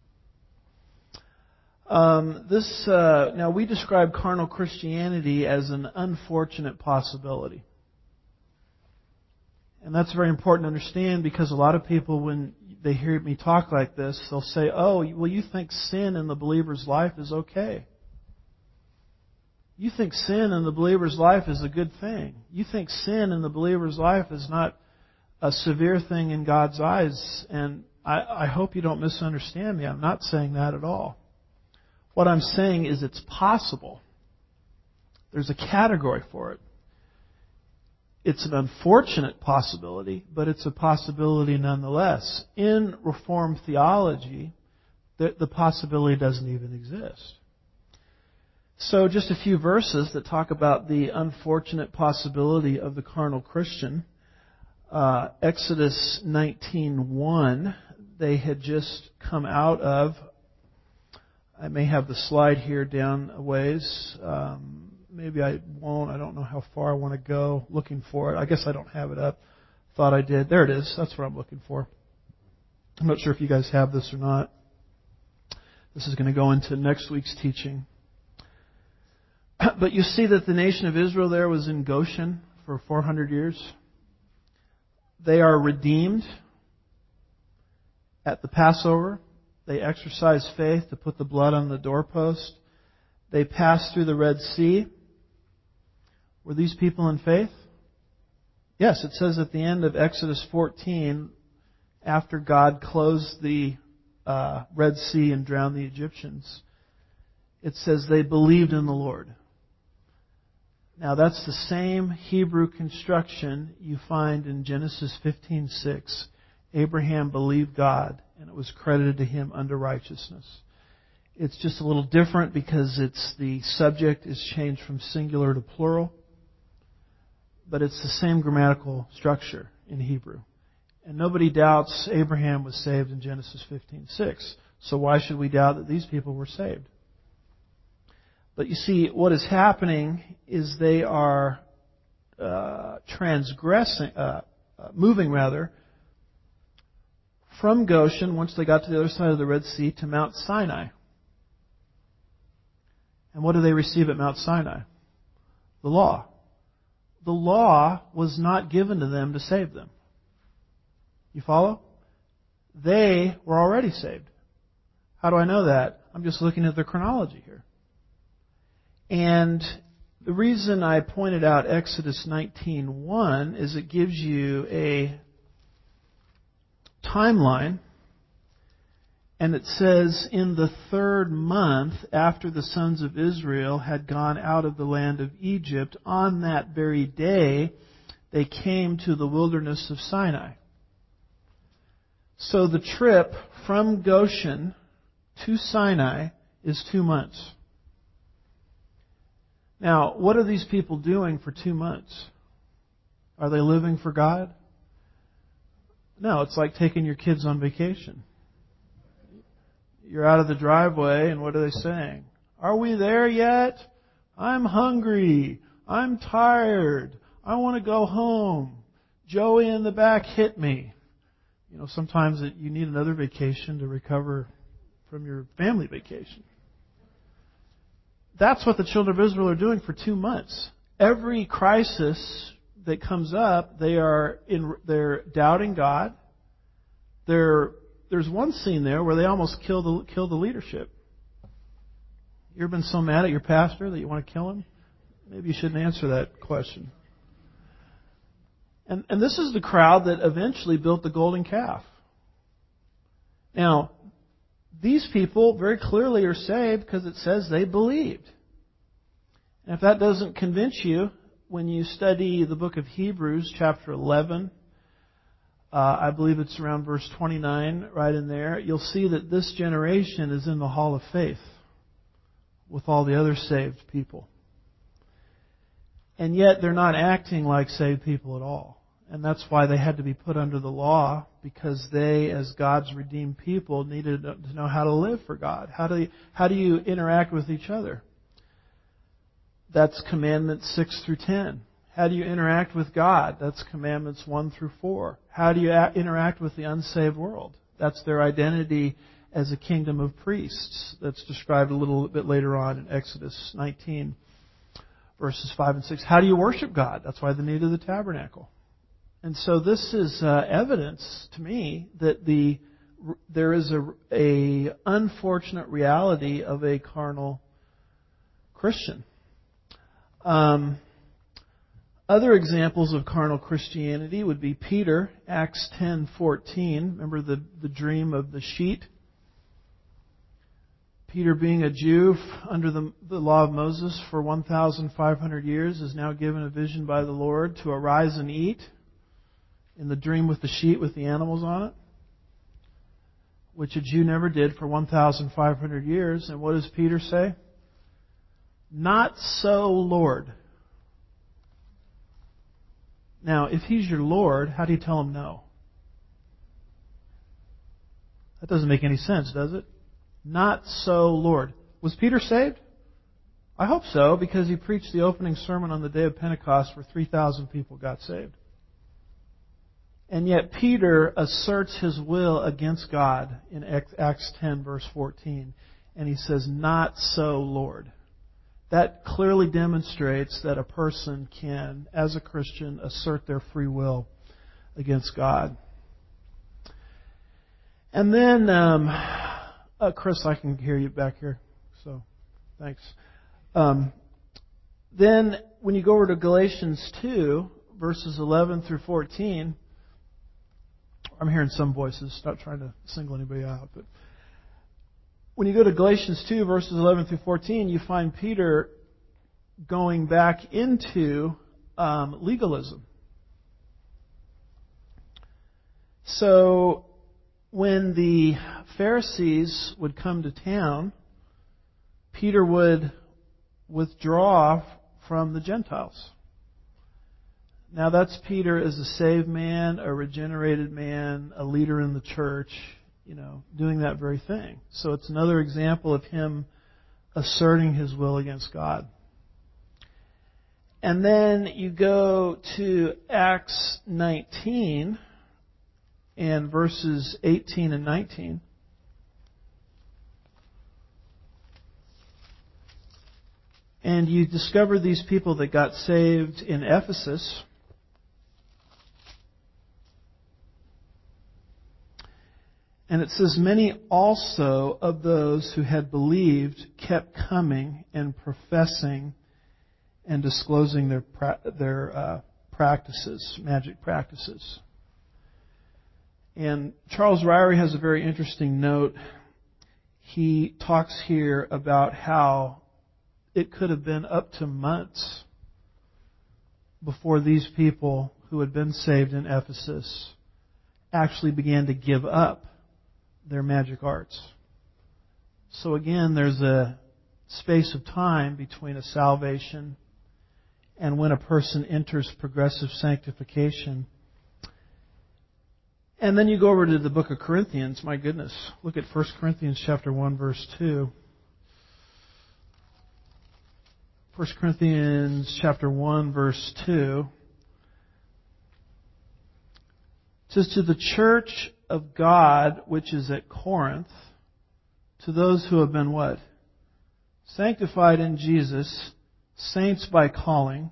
Um, this uh, now we describe carnal Christianity as an unfortunate possibility. And that's very important to understand, because a lot of people, when they hear me talk like this, they'll say, oh, well, you think sin in the believer's life is okay. You think sin in the believer's life is a good thing. You think sin in the believer's life is not a severe thing in God's eyes. And I, I hope you don't misunderstand me. I'm not saying that at all. What I'm saying is it's possible. There's a category for it. It's an unfortunate possibility, but it's a possibility nonetheless. In Reformed theology, the, the possibility doesn't even exist. So just a few verses that talk about the unfortunate possibility of the carnal Christian. Uh, Exodus nineteen one, they had just come out of, I may have the slide here down a ways. Um, maybe I won't. I don't know how far I want to go looking for it. I guess I don't have it up. Thought I did. There it is. That's what I'm looking for. I'm not sure if you guys have this or not. This is going to go into next week's teaching. But you see that the nation of Israel there was in Goshen for four hundred years. They are redeemed at the Passover. They exercise faith to put the blood on the doorpost. They pass through the Red Sea. Were these people in faith? Yes, it says at the end of Exodus fourteen, after God closed the uh, Red Sea and drowned the Egyptians, it says they believed in the Lord. Now that's the same Hebrew construction you find in Genesis fifteen six. Abraham believed God, and it was credited to him unto righteousness. It's just a little different because it's the subject is changed from singular to plural. But it's the same grammatical structure in Hebrew. And nobody doubts Abraham was saved in Genesis fifteen six. So why should we doubt that these people were saved? But you see, what is happening is they are uh, transgressing, uh, uh, moving rather, from Goshen, once they got to the other side of the Red Sea, to Mount Sinai. And what do they receive at Mount Sinai? The law. The law was not given to them to save them. You follow? They were already saved. How do I know that? I'm just looking at the chronology here. And the reason I pointed out Exodus nineteen one is it gives you a timeline. And it says, in the third month after the sons of Israel had gone out of the land of Egypt, on that very day they came to the wilderness of Sinai. So the trip from Goshen to Sinai is two months. Now, what are these people doing for two months? Are they living for God? No, it's like taking your kids on vacation. You're out of the driveway, and what are they saying? Are we there yet? I'm hungry. I'm tired. I want to go home. Joey in the back hit me. You know, sometimes it, you need another vacation to recover from your family vacation. That's what the children of Israel are doing for two months. Every crisis that comes up, they are in, they're doubting God. They're There's one scene there where they almost kill the kill the leadership. You ever been so mad at your pastor that you want to kill him? Maybe you shouldn't answer that question. And and this is the crowd that eventually built the golden calf. Now, these people very clearly are saved because it says they believed. And if that doesn't convince you, when you study the book of Hebrews, chapter eleven, Uh, I believe it's around verse twenty-nine, right in there. You'll see that this generation is in the hall of faith with all the other saved people. And yet they're not acting like saved people at all. And that's why they had to be put under the law, because they, as God's redeemed people, needed to know how to live for God. How do you, how do you interact with each other? That's commandments six through ten. How do you interact with God? That's commandments one through four. How do you interact with the unsaved world? That's their identity as a kingdom of priests. That's described a little bit later on in Exodus nineteen, verses five and six. How do you worship God? That's why the need of the tabernacle. And so this is uh, evidence to me that the there is a, a unfortunate reality of a carnal Christian. Um... Other examples of carnal Christianity would be Peter, Acts ten fourteen. Remember the, the dream of the sheet? Peter, being a Jew under the, the law of Moses for one thousand five hundred years, is now given a vision by the Lord to arise and eat in the dream with the sheet with the animals on it, which a Jew never did for one thousand five hundred years. And what does Peter say? Not so, Lord. Now, if He's your Lord, how do you tell Him no? That doesn't make any sense, does it? Not so, Lord. Was Peter saved? I hope so, because he preached the opening sermon on the day of Pentecost where three thousand people got saved. And yet Peter asserts his will against God in Acts ten, verse fourteen. And he says, not so, Lord. That clearly demonstrates that a person can, as a Christian, assert their free will against God. And then, um, uh, Chris, I can hear you back here, so thanks. Um, then, when you go over to Galatians two, verses eleven through fourteen, I'm hearing some voices, not trying to single anybody out, but when you go to Galatians two, verses eleven through fourteen, you find Peter going back into um, legalism. So, when the Pharisees would come to town Peter would withdraw from the Gentiles. Now that's Peter as a saved man, a regenerated man, a leader in the church, you know, doing that very thing. So it's another example of him asserting his will against God. And then you go to Acts nineteen and verses eighteen and nineteen. And you discover these people that got saved in Ephesus. And it says, many also of those who had believed kept coming and professing and disclosing their their uh, practices, magic practices. And Charles Ryrie has a very interesting note. He talks here about how it could have been up to months before these people who had been saved in Ephesus actually began to give up their magic arts. So again, there's a space of time between a salvation and when a person enters progressive sanctification. And then you go over to the book of Corinthians. My goodness, look at First Corinthians chapter one, verse two. First Corinthians chapter one, verse two. It says, to the church of God which is at Corinth, to those who have been what? Sanctified in Jesus, saints by calling,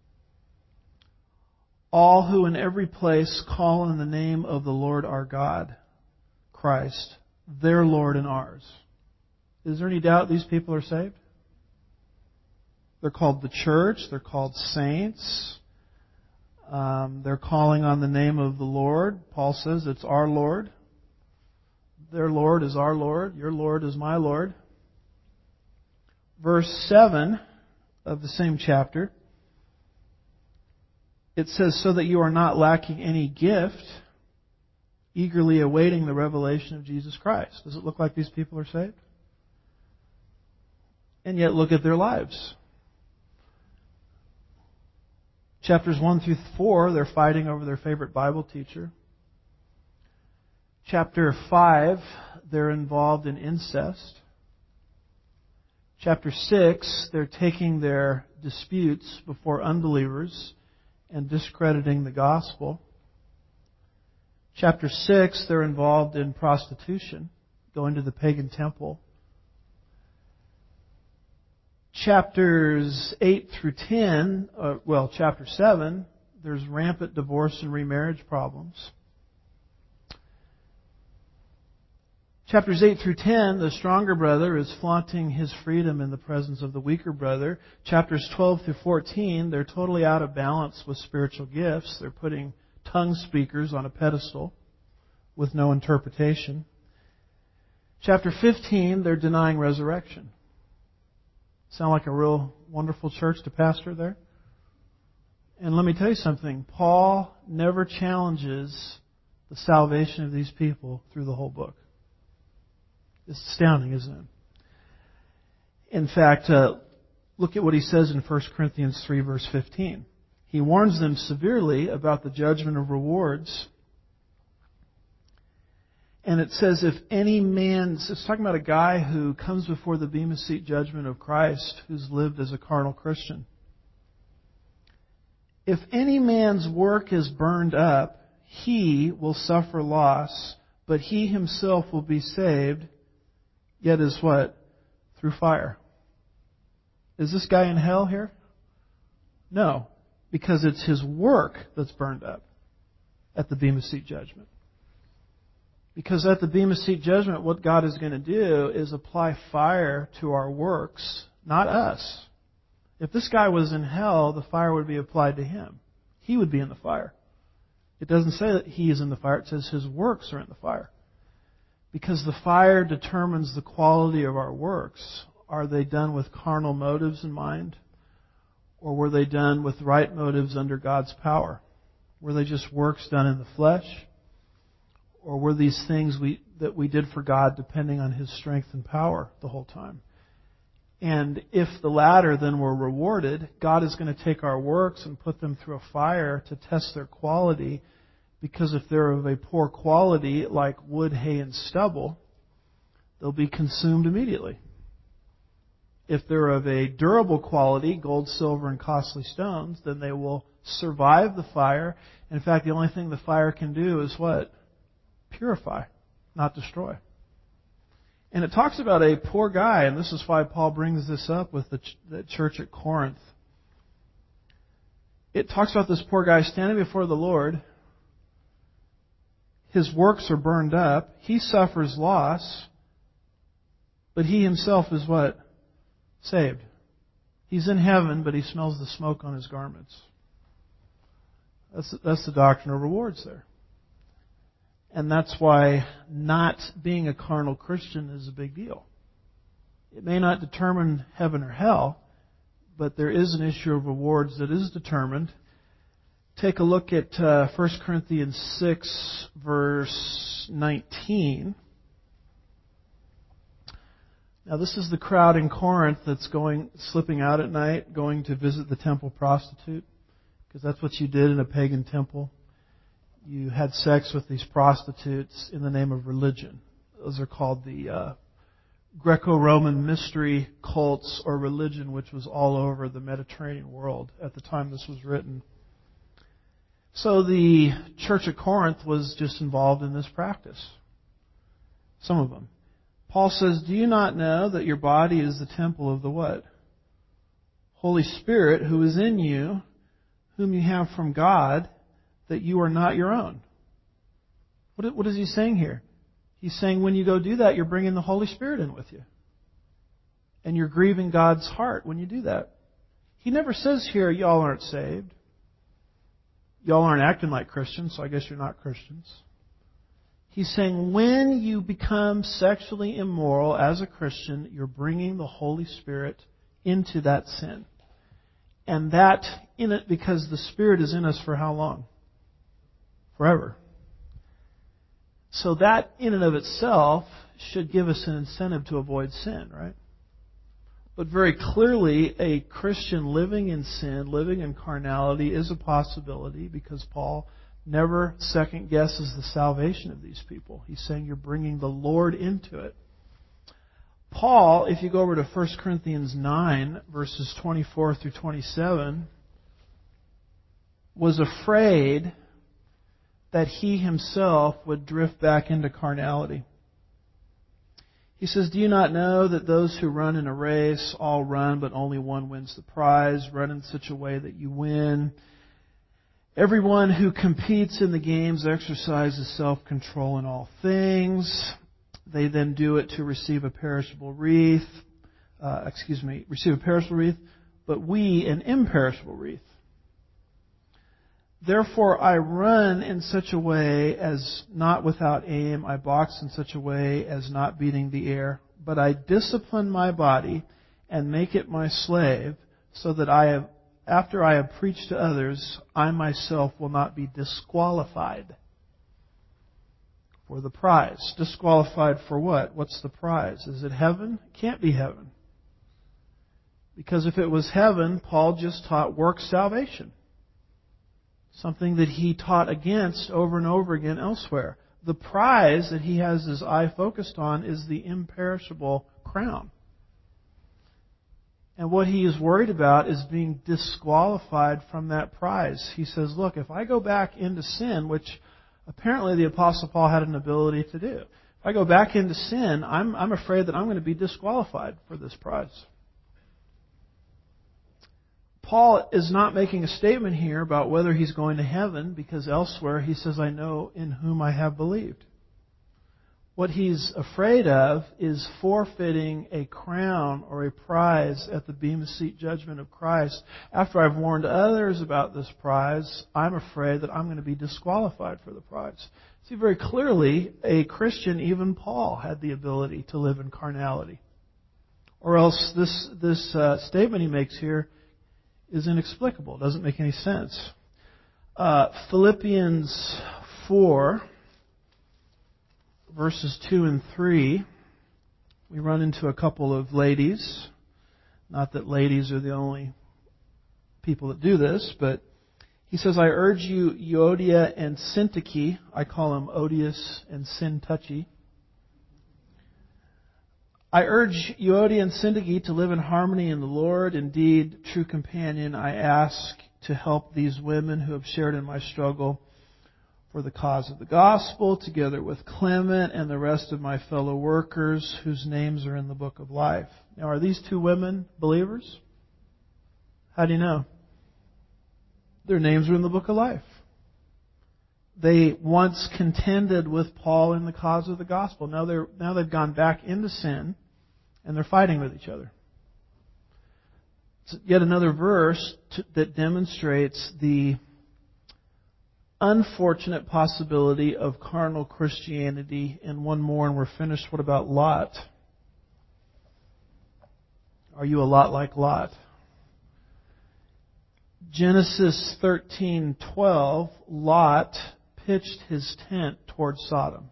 all who in every place call in the name of the Lord our God, Christ, their Lord and ours. Is there any doubt these people are saved? They're called the church. They're called saints. Um, they're calling on the name of the Lord. Paul says it's our Lord. Their Lord is our Lord. Your Lord is my Lord. Verse seven of the same chapter, it says, so that you are not lacking any gift, eagerly awaiting the revelation of Jesus Christ. Does it look like these people are saved? And yet look at their lives. Chapters one through four, they're fighting over their favorite Bible teacher. Chapter five, they're involved in incest. Chapter six, they're taking their disputes before unbelievers and discrediting the gospel. Chapter six, they're involved in prostitution, going to the pagan temple. Chapters eight through ten, uh, well, chapter seven, there's rampant divorce and remarriage problems. Chapters eight through ten, the stronger brother is flaunting his freedom in the presence of the weaker brother. Chapters twelve through fourteen, they're totally out of balance with spiritual gifts. They're putting tongue speakers on a pedestal with no interpretation. Chapter fifteen, they're denying resurrection. Sound like a real wonderful church to pastor there? And let me tell you something. Paul never challenges the salvation of these people through the whole book. It's astounding, isn't it? In fact, uh, look at what he says in First Corinthians three, verse fifteen. He warns them severely about the judgment of rewards. And it says, if any man, it's talking about a guy who comes before the Bema Seat judgment of Christ, who's lived as a carnal Christian. If any man's work is burned up, he will suffer loss, but he himself will be saved, yet is what? Through fire. Is this guy in hell here? No, because it's his work that's burned up at the Bema Seat judgment. Because at the Bema Seat judgment, what God is going to do is apply fire to our works, not us. If this guy was in hell, the fire would be applied to him. He would be in the fire. It doesn't say that he is in the fire. It says his works are in the fire. Because the fire determines the quality of our works. Are they done with carnal motives in mind? Or were they done with right motives under God's power? Were they just works done in the flesh? Or were these things we, that we did for God depending on His strength and power the whole time? And if the latter then were rewarded, God is going to take our works and put them through a fire to test their quality, because if they're of a poor quality, like wood, hay, and stubble, they'll be consumed immediately. If they're of a durable quality, gold, silver, and costly stones, then they will survive the fire. In fact, the only thing the fire can do is what? Purify, not destroy. And it talks about a poor guy, and this is why Paul brings this up with the, ch- the church at Corinth. It talks about this poor guy standing before the Lord. His works are burned up. He suffers loss. But he himself is what? Saved. He's in heaven, but he smells the smoke on his garments. That's, that's the doctrine of rewards there. And that's why not being a carnal Christian is a big deal. It may not determine heaven or hell, but there is an issue of rewards that is determined. Take a look at uh, First Corinthians six, verse nineteen. Now this is the crowd in Corinth that's going, slipping out at night, going to visit the temple prostitute, because that's what you did in a pagan temple. You had sex with these prostitutes in the name of religion. Those are called the uh, Greco-Roman mystery cults or religion, which was all over the Mediterranean world at the time this was written. So the church at Corinth was just involved in this practice. Some of them. Paul says, do you not know that your body is the temple of the what? Holy Spirit, who is in you, whom you have from God, that you are not your own. What, what is he saying here? He's saying when you go do that, you're bringing the Holy Spirit in with you. And you're grieving God's heart when you do that. He never says here, y'all aren't saved. Y'all aren't acting like Christians, so I guess you're not Christians. He's saying when you become sexually immoral as a Christian, you're bringing the Holy Spirit into that sin. And that in it, because the Spirit is in us for how long? Forever. So that in and of itself should give us an incentive to avoid sin, right? But very clearly, a Christian living in sin, living in carnality, is a possibility, because Paul never second guesses the salvation of these people. He's saying you're bringing the Lord into it. Paul, if you go over to First Corinthians nine, verses twenty-four through twenty-seven, was afraid that he himself would drift back into carnality. He says, do you not know that those who run in a race all run, but only one wins the prize? Run in such a way that you win. Everyone who competes in the games exercises self-control in all things. They then do it to receive a perishable wreath. Uh, excuse me, receive a perishable wreath, but we an imperishable wreath. Therefore I run in such a way as not without aim. I box in such a way as not beating the air. But I discipline my body and make it my slave, so that I have, after I have preached to others, I myself will not be disqualified for the prize. Disqualified for what? What's the prize? Is it heaven? It can't be heaven. Because if it was heaven, Paul just taught work salvation. Something that he taught against over and over again elsewhere. The prize that he has his eye focused on is the imperishable crown. And what he is worried about is being disqualified from that prize. He says, look, if I go back into sin, which apparently the Apostle Paul had an ability to do. If I go back into sin, I'm, I'm afraid that I'm going to be disqualified for this prize. Paul is not making a statement here about whether he's going to heaven, because elsewhere he says, I know in whom I have believed. What he's afraid of is forfeiting a crown or a prize at the Bema Seat judgment of Christ. After I've warned others about this prize, I'm afraid that I'm going to be disqualified for the prize. See, very clearly, a Christian, even Paul, had the ability to live in carnality. Or else this, this uh, statement he makes here is inexplicable. It doesn't make any sense. Uh, Philippians four, verses two and three, we run into a couple of ladies Not that ladies are the only people that do this, but he says, I urge you, Euodia and Syntyche, I call them odious and sin-touchy. I urge Euodia and Syntyche to live in harmony in the Lord. Indeed, true companion, I ask to help these women who have shared in my struggle for the cause of the gospel, together with Clement and the rest of my fellow workers whose names are in the book of life. Now, are these two women believers? How do you know? Their names are in the book of life. They once contended with Paul in the cause of the gospel. Now they're now they've gone back into sin, and they're fighting with each other. It's yet another verse to, that demonstrates the unfortunate possibility of carnal Christianity. And one more, and we're finished. What about Lot? Are you a lot like Lot? Genesis thirteen twelve, Lot pitched his tent towards Sodom.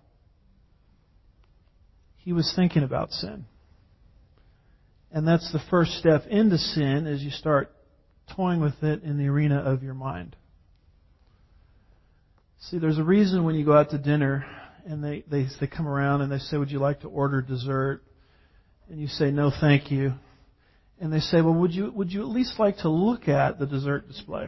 He was thinking about sin. And that's the first step into sin, as you start toying with it in the arena of your mind. See, there's a reason when you go out to dinner and they, they, they come around and they say, would you like to order dessert? And you say, no, thank you. And they say, well, would you would you at least like to look at the dessert display?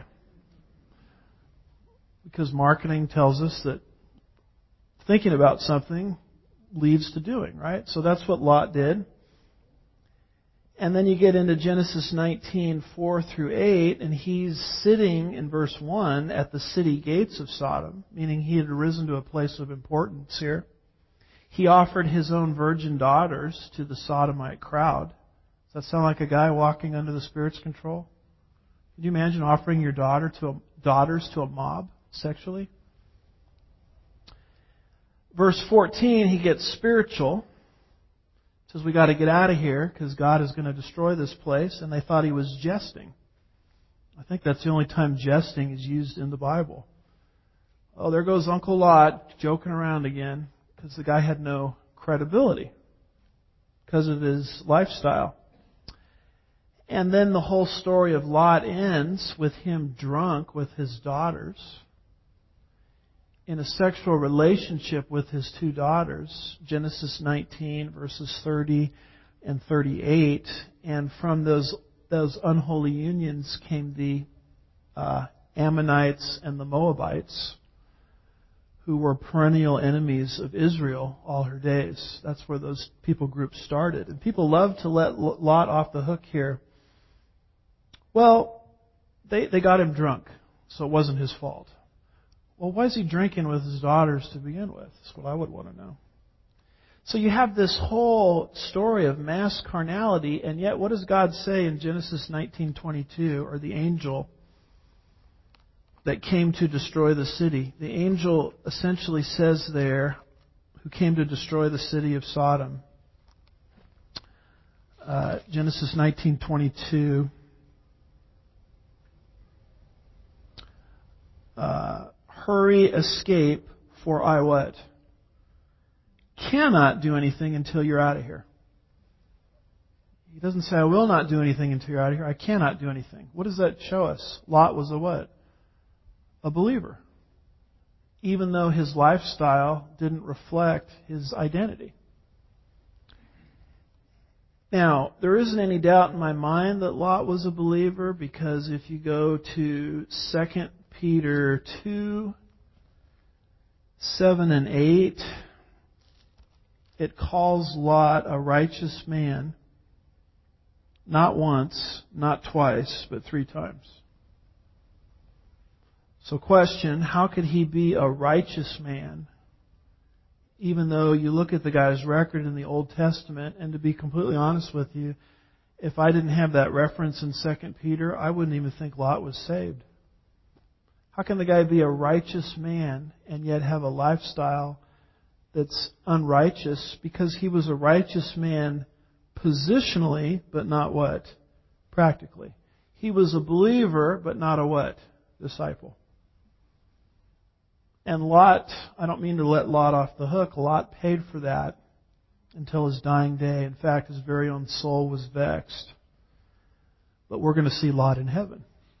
Because marketing tells us that thinking about something leads to doing, right? So that's what Lot did. And then you get into Genesis nineteen, four through eight, and he's sitting in verse one at the city gates of Sodom, meaning he had risen to a place of importance here. He offered his own virgin daughters to the sodomite crowd. Does that sound like a guy walking under the Spirit's control? Could you imagine offering your daughter to a, daughters to a mob sexually? Verse fourteen, he gets spiritual. Says we got to get out of here because God is going to destroy this place. And they thought he was jesting. I think that's the only time jesting is used in the Bible. Oh, there goes Uncle Lot joking around again because the guy had no credibility because of his lifestyle. And then the whole story of Lot ends with him drunk with his daughters in a sexual relationship with his two daughters. Genesis nineteen, verses thirty and thirty-eight. And from those those unholy unions came the uh, Ammonites and the Moabites, who were perennial enemies of Israel all her days. That's where those people groups started. And people love to let Lot off the hook here. Well, they, they got him drunk, so it wasn't his fault. Well, why is he drinking with his daughters to begin with? That's what I would want to know. So you have this whole story of mass carnality, and yet what does God say in Genesis nineteen twenty-two, or the angel that came to destroy the city? The angel essentially says there, who came to destroy the city of Sodom. Uh, Genesis nineteen twenty-two. Uh, hurry, escape, for I what? Cannot do anything until you're out of here. He doesn't say, I will not do anything until you're out of here. I cannot do anything. What does that show us? Lot was a what? A believer. Even though his lifestyle didn't reflect his identity. Now, there isn't any doubt in my mind that Lot was a believer, because if you go to Second Peter two, seven and eight, it calls Lot a righteous man, not once, not twice, but three times. So question, how could he be a righteous man, even though you look at the guy's record in the Old Testament? And to be completely honest with you, if I didn't have that reference in Second Peter, I wouldn't even think Lot was saved. How can the guy be a righteous man and yet have a lifestyle that's unrighteous? Because he was a righteous man positionally, but not what? Practically. He was a believer, but not a what? Disciple. And Lot, I don't mean to let Lot off the hook, Lot paid for that until his dying day. In fact, his very own soul was vexed. but we're going to see Lot in heaven.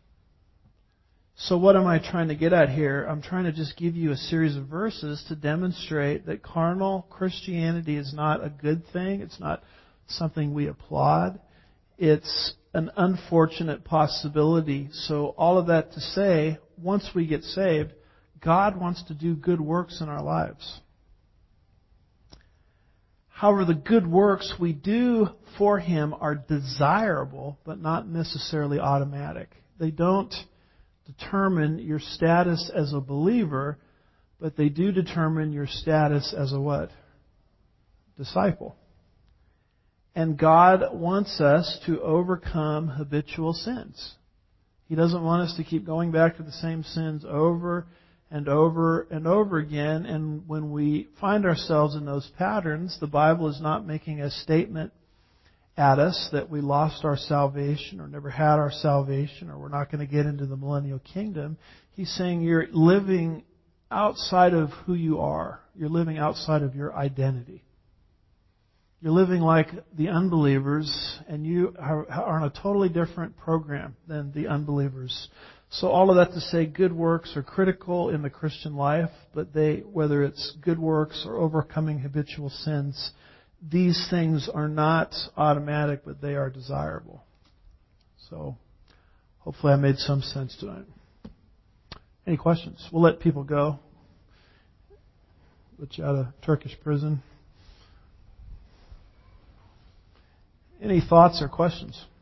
So what am I trying to get at here? I'm trying to just give you a series of verses to demonstrate that carnal Christianity is not a good thing. It's not something we applaud. It's an unfortunate possibility. So all of that to say, once we get saved, God wants to do good works in our lives. However, the good works we do for Him are desirable, but not necessarily automatic. They don't determine your status as a believer, but they do determine your status as a what? Disciple. And God wants us to overcome habitual sins. He doesn't want us to keep going back to the same sins over and over and over again. And when we find ourselves in those patterns, the Bible is not making a statement at us that we lost our salvation or never had our salvation or we're not going to get into the millennial kingdom. He's saying you're living outside of who you are. You're living outside of your identity. You're living like the unbelievers, and you are, are on a totally different program than the unbelievers. So all of that to say, good works are critical in the Christian life, but they, whether it's good works or overcoming habitual sins, these things are not automatic, but they are desirable. So hopefully I made some sense tonight. Any questions? We'll let people go. Let you out of Turkish prison. Any thoughts or questions?